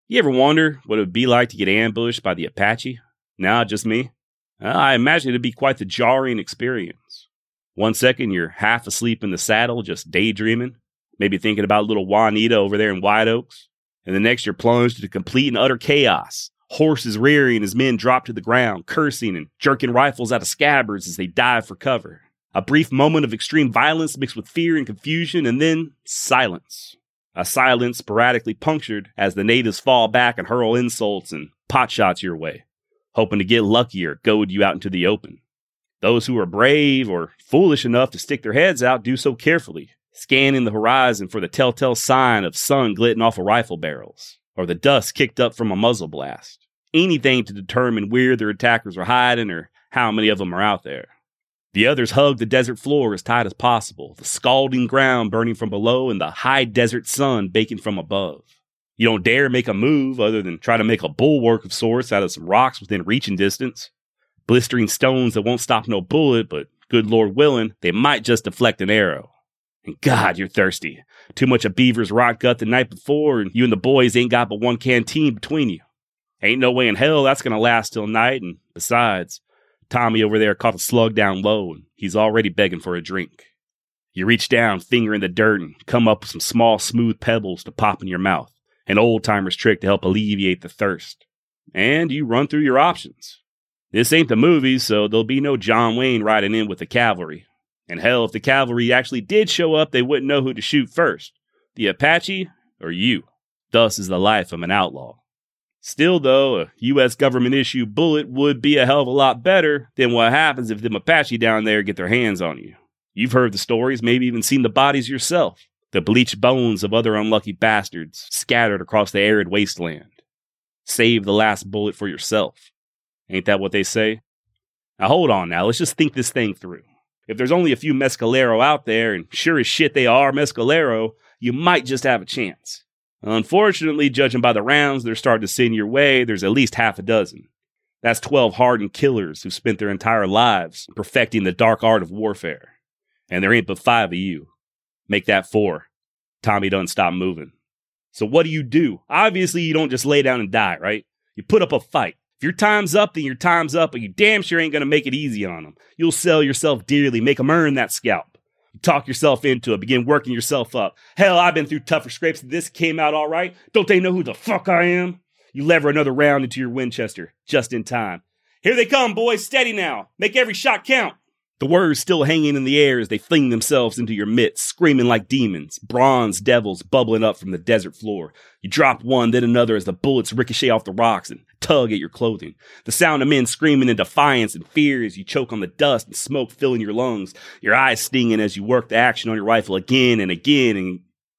You ever wonder what it would be like to get ambushed by the Apache? Nah, just me. I imagine it'd be quite the jarring experience. 1 second, you're half asleep in the saddle, just daydreaming, maybe thinking about little Juanita over there in White Oaks. And the next, you're plunged into complete and utter chaos. Horses rearing as men drop to the ground, cursing and jerking rifles out of scabbards as they dive for cover. A brief moment of extreme violence mixed with fear and confusion, and then silence. A silence sporadically punctured as the natives fall back and hurl insults and pot shots your way, hoping to get lucky or goad you out into the open. Those who are brave or foolish enough to stick their heads out do so carefully, scanning the horizon for the telltale sign of sun glitting off of rifle barrels, or the dust kicked up from a muzzle blast. Anything to determine where their attackers are hiding or how many of them are out there. The others hug the desert floor as tight as possible, the scalding ground burning from below and the high desert sun baking from above. You don't dare make a move other than try to make a bulwark of sorts out of some rocks within reaching distance. Blistering stones that won't stop no bullet, but good Lord willing, they might just deflect an arrow. And God, you're thirsty. Too much of Beaver's rot gut the night before, and you and the boys ain't got but one canteen between you. Ain't no way in hell that's gonna last till night, and besides, Tommy over there caught a slug down low, and he's already begging for a drink. You reach down, finger in the dirt, and come up with some small, smooth pebbles to pop in your mouth, an old-timer's trick to help alleviate the thirst. And you run through your options. This ain't the movies, so there'll be no John Wayne riding in with the cavalry. And hell, if the cavalry actually did show up, they wouldn't know who to shoot first, the Apache or you. Thus is the life of an outlaw. Still, though, a U.S. government-issued bullet would be a hell of a lot better than what happens if them Apache down there get their hands on you. You've heard the stories, maybe even seen the bodies yourself. The bleached bones of other unlucky bastards scattered across the arid wasteland. Save the last bullet for yourself. Ain't that what they say? Now hold on now, let's just think this thing through. If there's only a few Mescalero out there, and sure as shit they are Mescalero, you might just have a chance. Unfortunately, judging by the rounds they're starting to send your way, there's at least half a dozen. That's 12 hardened killers who spent their entire lives perfecting the dark art of warfare. And there ain't but 5 of you. Make that 4. Tommy done stopped moving. So what do? Obviously, you don't just lay down and die, right? You put up a fight. If your time's up, then your time's up, but you damn sure ain't gonna make it easy on them. You'll sell yourself dearly, make them earn that scalp. You talk yourself into it, begin working yourself up. Hell, I've been through tougher scrapes than this, came out all right. Don't they know who the fuck I am? You lever another round into your Winchester, just in time. Here they come, boys, steady now. Make every shot count. The words still hanging in the air as they fling themselves into your midst, screaming like demons, bronze devils bubbling up from the desert floor. You drop one, then another as the bullets ricochet off the rocks and tug at your clothing. The sound of men screaming in defiance and fear as you choke on the dust and smoke filling your lungs, your eyes stinging as you work the action on your rifle again and again, and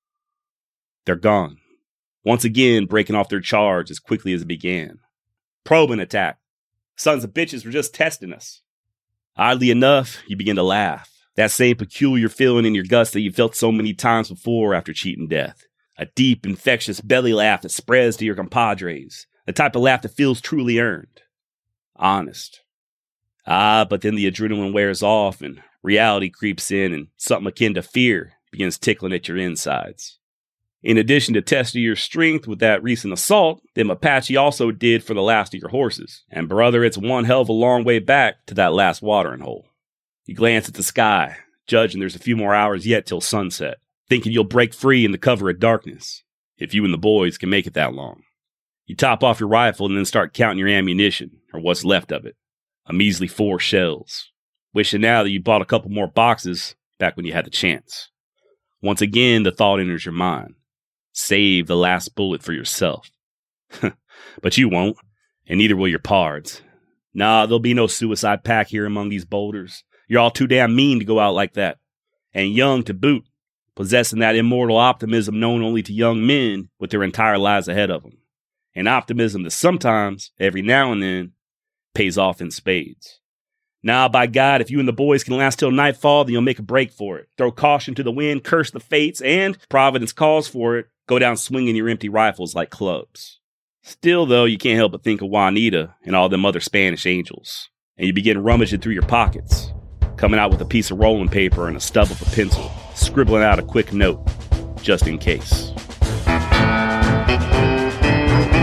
they're gone. Once again, breaking off their charge as quickly as it began. Probing attack. Sons of bitches were just testing us. Oddly enough, you begin to laugh. That same peculiar feeling in your guts that you felt so many times before after cheating death. A deep, infectious belly laugh that spreads to your compadres. The type of laugh that feels truly earned. Honest. But then the adrenaline wears off and reality creeps in and something akin to fear begins tickling at your insides. In addition to testing your strength with that recent assault, them Apache also did for the last of your horses. And brother, it's one hell of a long way back to that last watering hole. You glance at the sky, judging there's a few more hours yet till sunset, thinking you'll break free in the cover of darkness, if you and the boys can make it that long. You top off your rifle and then start counting your ammunition, or what's left of it. A measly 4 shells. Wishing now that you bought a couple more boxes back when you had the chance. Once again, the thought enters your mind. Save the last bullet for yourself. But you won't, and neither will your pards. Nah, there'll be no suicide pack here among these boulders. You're all too damn mean to go out like that. And young to boot, possessing that immortal optimism known only to young men with their entire lives ahead of them. An optimism that sometimes, every now and then, pays off in spades. Now, by God, if you and the boys can last till nightfall, then you'll make a break for it. Throw caution to the wind, curse the fates, and, Providence calls for it, go down swinging your empty rifles like clubs. Still, though, you can't help but think of Juanita and all them other Spanish angels. And you begin rummaging through your pockets, coming out with a piece of rolling paper and a stub of a pencil, scribbling out a quick note, just in case.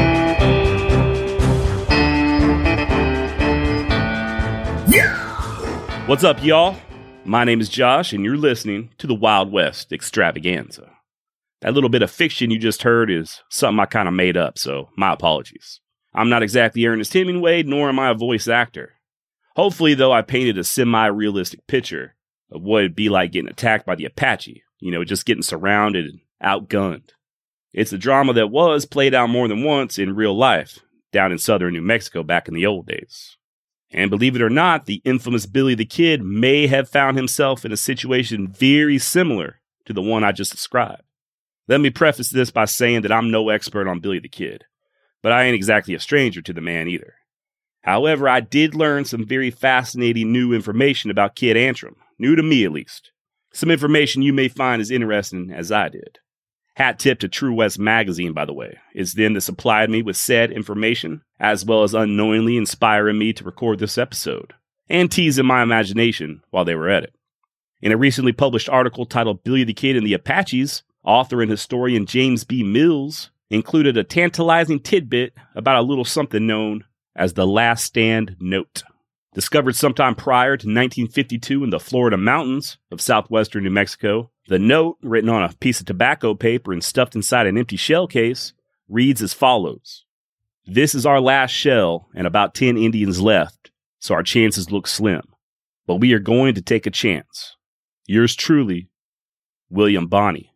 What's up, y'all? My name is Josh, and you're listening to the Wild West Extravaganza. That little bit of fiction you just heard is something I kind of made up, so my apologies. I'm not exactly Ernest Hemingway, nor am I a voice actor. Hopefully, though, I painted a semi-realistic picture of what it'd be like getting attacked by the Apache, just getting surrounded and outgunned. It's a drama that was played out more than once in real life, down in southern New Mexico back in the old days. And believe it or not, the infamous Billy the Kid may have found himself in a situation very similar to the one I just described. Let me preface this by saying that I'm no expert on Billy the Kid, but I ain't exactly a stranger to the man either. However, I did learn some very fascinating new information about Kid Antrim, new to me at least. Some information you may find as interesting as I did. Hat tip to True West magazine, by the way. It's them that supplied me with said information, as well as unknowingly inspiring me to record this episode, and teasing my imagination while they were at it. In a recently published article titled Billy the Kid and the Apaches, author and historian James B. Mills included a tantalizing tidbit about a little something known as the Last Stand Note. Discovered sometime prior to 1952 in the Florida mountains of southwestern New Mexico, the note, written on a piece of tobacco paper and stuffed inside an empty shell case, reads as follows. This is our last shell and about 10 Indians left, so our chances look slim. But we are going to take a chance. Yours truly, William Bonney.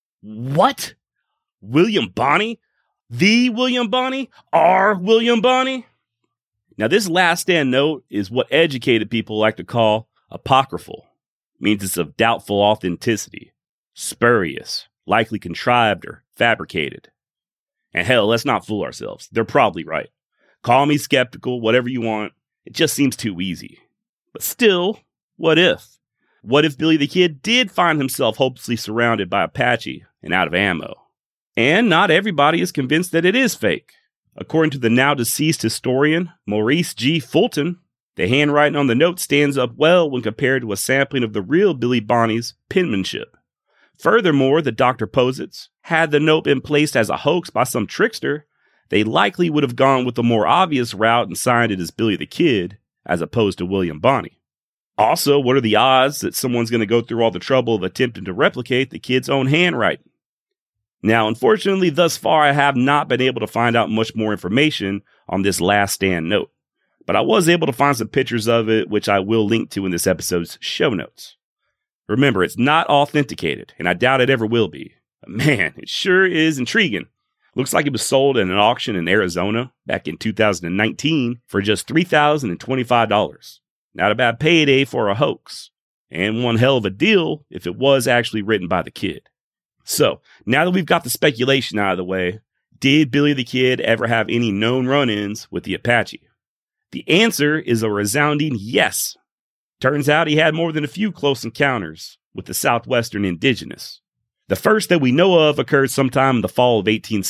What? William Bonney? The William Bonney? Our William Bonney? Now, this Last Stand Note is what educated people like to call apocryphal. Means it's of doubtful authenticity, spurious, likely contrived or fabricated. And hell, let's not fool ourselves. They're probably right. Call me skeptical, whatever you want. It just seems too easy. But still, what if? What if Billy the Kid did find himself hopelessly surrounded by Apache and out of ammo? And not everybody is convinced that it is fake. According to the now deceased historian Maurice G. Fulton, the handwriting on the note stands up well when compared to a sampling of the real Billy Bonney's penmanship. Furthermore, the doctor posits, had the note been placed as a hoax by some trickster, they likely would have gone with the more obvious route and signed it as Billy the Kid, as opposed to William Bonney. Also, what are the odds that someone's going to go through all the trouble of attempting to replicate the kid's own handwriting? Now, unfortunately, thus far, I have not been able to find out much more information on this Last Stand Note, but I was able to find some pictures of it, which I will link to in this episode's show notes. Remember, it's not authenticated, and I doubt it ever will be. But man, it sure is intriguing. Looks like it was sold at an auction in Arizona back in 2019 for just $3,025. Not a bad payday for a hoax, and one hell of a deal if it was actually written by the kid. So, now that we've got the speculation out of the way, did Billy the Kid ever have any known run-ins with the Apache? The answer is a resounding yes. Turns out he had more than a few close encounters with the southwestern indigenous. The first that we know of occurred sometime in the fall of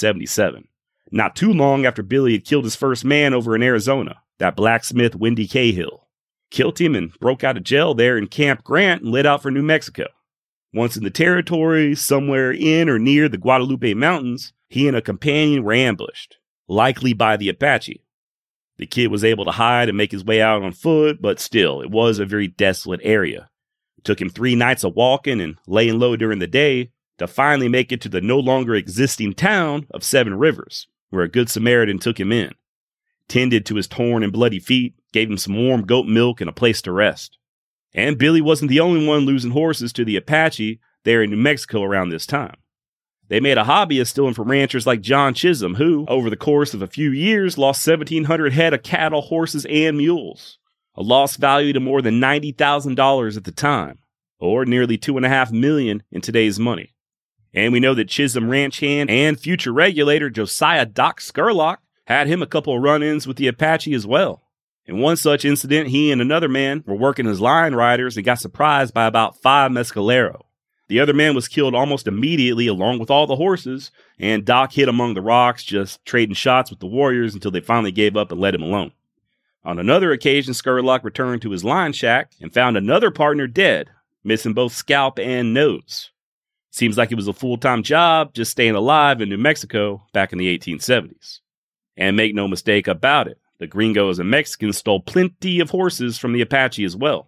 1877, not too long after Billy had killed his first man over in Arizona, that blacksmith Wendy Cahill. Killed him and broke out of jail there in Camp Grant and lit out for New Mexico. Once in the territory, somewhere in or near the Guadalupe Mountains, he and a companion were ambushed, likely by the Apache. The kid was able to hide and make his way out on foot, but still, it was a very desolate area. It took him 3 nights of walking and laying low during the day to finally make it to the no longer existing town of Seven Rivers, where a good Samaritan took him in, tended to his torn and bloody feet, gave him some warm goat milk and a place to rest. And Billy wasn't the only one losing horses to the Apache there in New Mexico around this time. They made a hobby of stealing from ranchers like John Chisholm, who, over the course of a few years, lost 1,700 head of cattle, horses, and mules, a loss valued at more than $90,000 at the time, or nearly $2.5 million in today's money. And we know that Chisholm ranch hand and future regulator Josiah Doc Scurlock had him a couple of run-ins with the Apache as well. In one such incident, he and another man were working as line riders and got surprised by about 5 mescalero. The other man was killed almost immediately along with all the horses, and Doc hid among the rocks, just trading shots with the warriors until they finally gave up and let him alone. On another occasion, Scurlock returned to his line shack and found another partner dead, missing both scalp and nose. Seems like it was a full-time job just staying alive in New Mexico back in the 1870s. And make no mistake about it, the gringos and Mexicans stole plenty of horses from the Apache as well.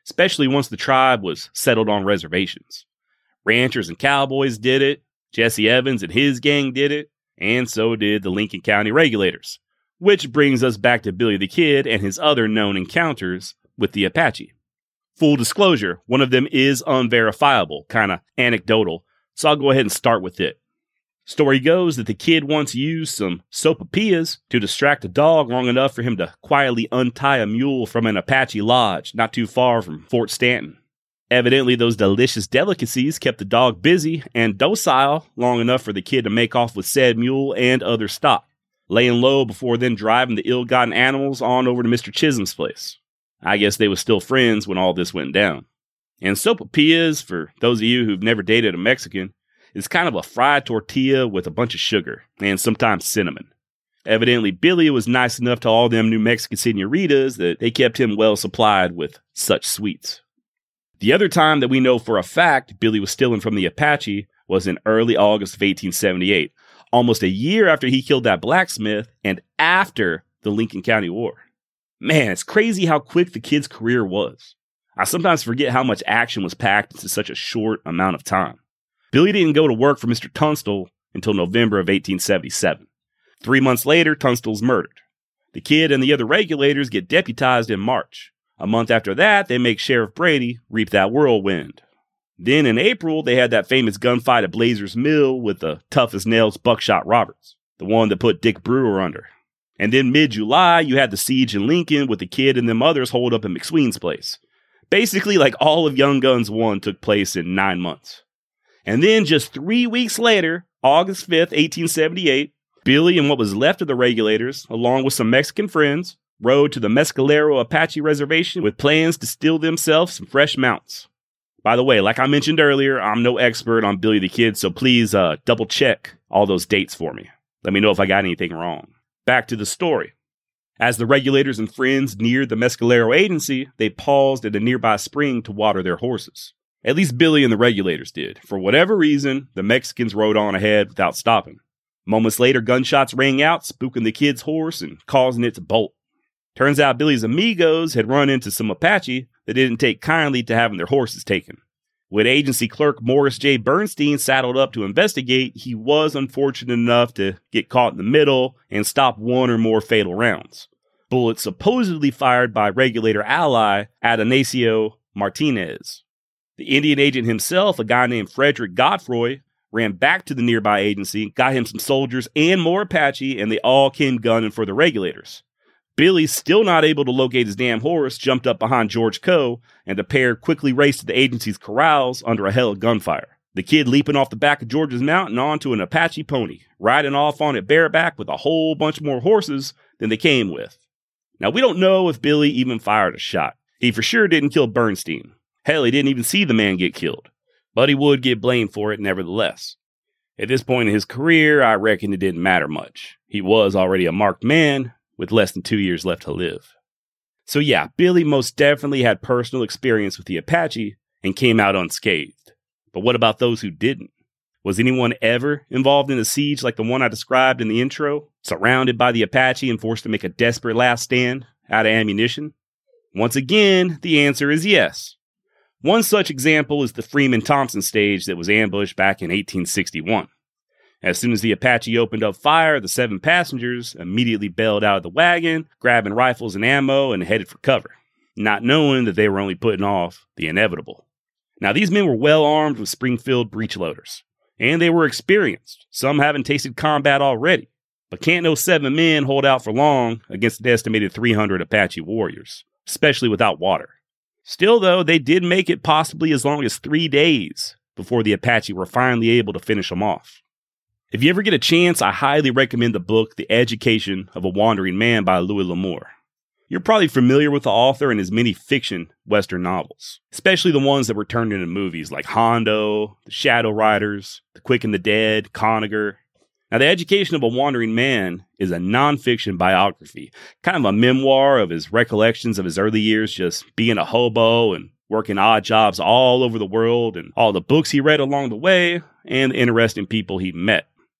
especially once the tribe was settled on reservations. Ranchers and cowboys did it, Jesse Evans and his gang did it, and so did the Lincoln County regulators. Which brings us back to Billy the Kid and his other known encounters with the Apache. Full disclosure, one of them is unverifiable, kind of anecdotal, so I'll go ahead and start with it. Story goes that the kid once used some sopapillas to distract a dog long enough for him to quietly untie a mule from an Apache lodge not too far from Fort Stanton. Evidently, those delicious delicacies kept the dog busy and docile long enough for the kid to make off with said mule and other stock, laying low before then driving the ill-gotten animals on over to Mr. Chisholm's place. I guess they were still friends when all this went down. And sopapillas, for those of you who've never dated a Mexican, is kind of a fried tortilla with a bunch of sugar and sometimes cinnamon. Evidently, Billy was nice enough to all them New Mexican senoritas that they kept him well supplied with such sweets. The other time that we know for a fact Billy was stealing from the Apache was in early August of 1878, almost a year after he killed that blacksmith and after the Lincoln County War. Man, it's crazy how quick the kid's career was. I sometimes forget how much action was packed into such a short amount of time. Billy didn't go to work for Mr. Tunstall until November of 1877. 3 months later, Tunstall's murdered. The kid and the other regulators get deputized in March. A month after that, they make Sheriff Brady reap that whirlwind. Then in April, they had that famous gunfight at Blazer's Mill with the tough-as-nails Buckshot Roberts, the one that put Dick Brewer under. And then mid-July, you had the siege in Lincoln with the kid and them others holed up in McSween's place. Basically, like all of Young Guns 1 took place in 9 months. And then just 3 weeks later, August 5th, 1878, Billy and what was left of the regulators, along with some Mexican friends, rode to the Mescalero Apache Reservation with plans to steal themselves some fresh mounts. By the way, like I mentioned earlier, I'm no expert on Billy the Kid, so please double check all those dates for me. Let me know if I got anything wrong. Back to the story. As the regulators and friends neared the Mescalero agency, they paused at a nearby spring to water their horses. At least Billy and the regulators did. For whatever reason, the Mexicans rode on ahead without stopping. Moments later, gunshots rang out, spooking the kid's horse and causing it to bolt. Turns out Billy's amigos had run into some Apache that didn't take kindly to having their horses taken. When agency clerk Morris J. Bernstein saddled up to investigate, he was unfortunate enough to get caught in the middle and stop one or more fatal rounds. Bullets supposedly fired by regulator ally Atanasio Martinez. The Indian agent himself, a guy named Frederick Godfroy, ran back to the nearby agency, got him some soldiers and more Apache, and they all came gunning for the regulators. Billy, still not able to locate his damn horse, jumped up behind George Coe, and the pair quickly raced to the agency's corrals under a hail of gunfire. The kid leaping off the back of George's mount and onto an Apache pony, riding off on it bareback with a whole bunch more horses than they came with. Now, we don't know if Billy even fired a shot. He for sure didn't kill Bernstein. Hell, he didn't even see the man get killed. But he would get blamed for it nevertheless. At this point in his career, I reckon it didn't matter much. He was already a marked man, with less than 2 years left to live. So yeah, Billy most definitely had personal experience with the Apache and came out unscathed. But what about those who didn't? Was anyone ever involved in a siege like the one I described in the intro, surrounded by the Apache and forced to make a desperate last stand out of ammunition? Once again, the answer is yes. One such example is the Freeman-Thompson stage that was ambushed back in 1861. As soon as the Apache opened up fire, the 7 passengers immediately bailed out of the wagon, grabbing rifles and ammo, and headed for cover, not knowing that they were only putting off the inevitable. Now, these men were well armed with Springfield breechloaders, and they were experienced, some having tasted combat already. But can't no 7 men hold out for long against an estimated 300 Apache warriors, especially without water. Still, though, they did make it possibly as long as 3 days before the Apache were finally able to finish them off. If you ever get a chance, I highly recommend the book The Education of a Wandering Man by Louis L'Amour. You're probably familiar with the author and his many fiction Western novels, especially the ones that were turned into movies like Hondo, The Shadow Riders, The Quick and the Dead, Conager. Now, The Education of a Wandering Man is a nonfiction biography, kind of a memoir of his recollections of his early years just being a hobo and working odd jobs all over the world and all the books he read along the way and the interesting people he met.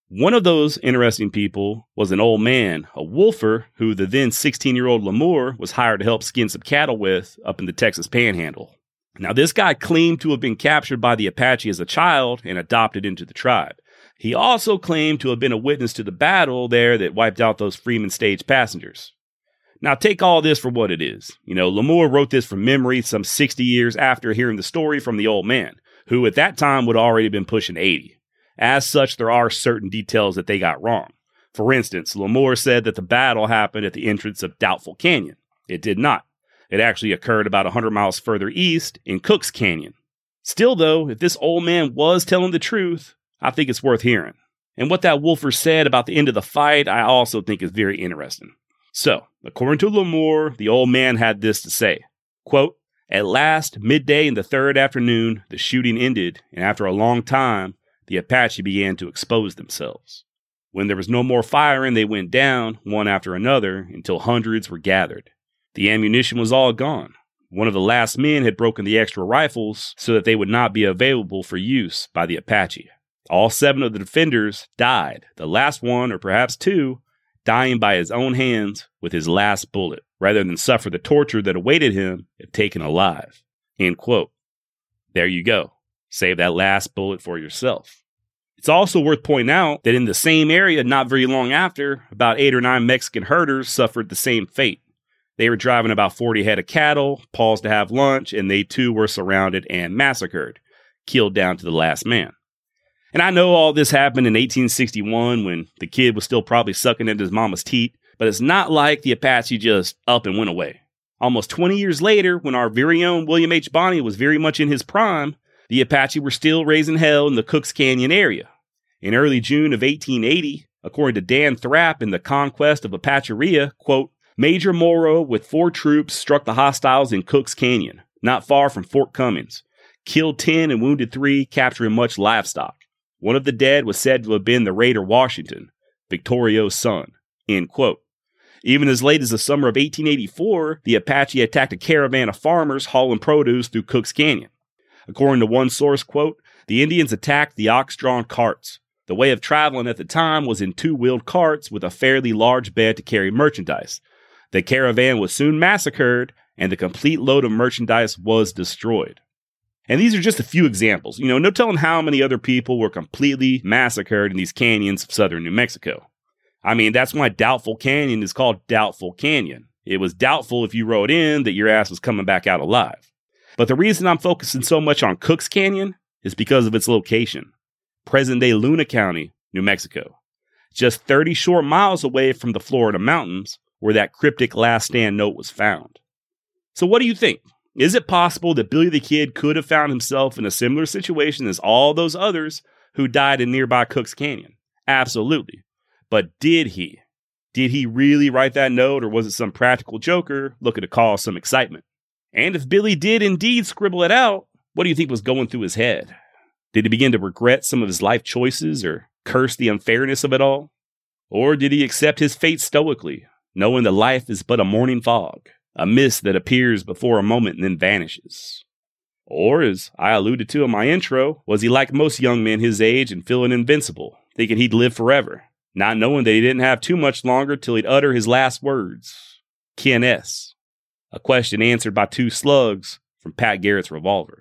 One of those interesting people was an old man, a wolfer, who the then 16-year-old Lamore was hired to help skin some cattle with up in the Texas Panhandle. Now, this guy claimed to have been captured by the Apache as a child and adopted into the tribe. He also claimed to have been a witness to the battle there that wiped out those Freeman stage passengers. Now, take all this for what it is. Lamore wrote this from memory some 60 years after hearing the story from the old man, who at that time would already been pushing 80. As such, there are certain details that they got wrong. For instance, Lamore said that the battle happened at the entrance of Doubtful Canyon. It did not. It actually occurred about 100 miles further east in Cook's Canyon. Still, though, if this old man was telling the truth, I think it's worth hearing. And what that wolfer said about the end of the fight, I also think is very interesting. So, according to Lamore, the old man had this to say, quote, "At last, midday in the third afternoon, the shooting ended, and after a long time, the Apache began to expose themselves. When there was no more firing, they went down, one after another, until hundreds were gathered. The ammunition was all gone. One of the last men had broken the extra rifles so that they would not be available for use by the Apache. All 7 of the defenders died, the last one, or perhaps 2, dying by his own hands with his last bullet, rather than suffer the torture that awaited him if taken alive." End quote. There you go. Save that last bullet for yourself. It's also worth pointing out that in the same area, not very long after, about 8 or 9 Mexican herders suffered the same fate. They were driving about 40 head of cattle, paused to have lunch, and they too were surrounded and massacred, killed down to the last man. And I know all this happened in 1861 when the kid was still probably sucking into his mama's teat, but it's not like the Apache just up and went away. Almost 20 years later, when our very own William H. Bonney was very much in his prime, the Apache were still raising hell in the Cook's Canyon area. In early June of 1880, according to Dan Thrapp in The Conquest of Apacheria, quote, "Major Morrow with 4 troops struck the hostiles in Cook's Canyon, not far from Fort Cummins, killed 10 and wounded 3, capturing much livestock. One of the dead was said to have been the raider Washington, Victorio's son." End quote. Even as late as the summer of 1884, the Apache attacked a caravan of farmers hauling produce through Cook's Canyon. According to one source, quote, "The Indians attacked the ox-drawn carts. The way of traveling at the time was in 2-wheeled carts with a fairly large bed to carry merchandise. The caravan was soon massacred, and the complete load of merchandise was destroyed." And these are just a few examples. No telling how many other people were completely massacred in these canyons of southern New Mexico. I mean, that's why Doubtful Canyon is called Doubtful Canyon. It was doubtful if you rode in that your ass was coming back out alive. But the reason I'm focusing so much on Cook's Canyon is because of its location. Present-day Luna County, New Mexico. Just 30 short miles away from the Florida mountains, where that cryptic last stand note was found. So what do you think? Is it possible that Billy the Kid could have found himself in a similar situation as all those others who died in nearby Cook's Canyon? Absolutely. But did he? Did he really write that note, or was it some practical joker looking to cause some excitement? And if Billy did indeed scribble it out, what do you think was going through his head? Did he begin to regret some of his life choices or curse the unfairness of it all? Or did he accept his fate stoically, knowing that life is but a morning fog, a mist that appears before a moment and then vanishes? Or, as I alluded to in my intro, was he like most young men his age and feeling invincible, thinking he'd live forever, not knowing that he didn't have too much longer till he'd utter his last words? Ken S. A question answered by 2 slugs from Pat Garrett's revolver.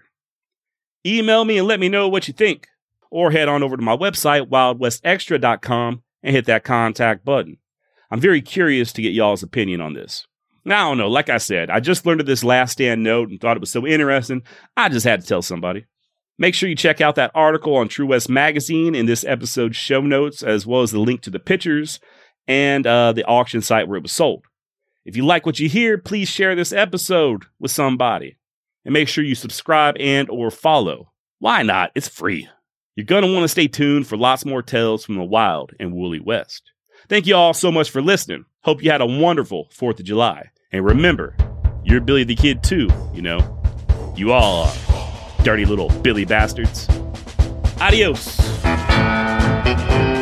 Email me and let me know what you think. Or head on over to my website, wildwestextra.com, and hit that contact button. I'm very curious to get y'all's opinion on this. Now, I don't know, like I said, I just learned of this last stand note and thought it was so interesting, I just had to tell somebody. Make sure you check out that article on True West Magazine in this episode's show notes, as well as the link to the pictures and the auction site where it was sold. If you like what you hear, please share this episode with somebody. And make sure you subscribe and or follow. Why not? It's free. You're going to want to stay tuned for lots more tales from the wild and woolly West. Thank you all so much for listening. Hope you had a wonderful 4th of July. And remember, you're Billy the Kid too, you know. You all are dirty little Billy bastards. Adios.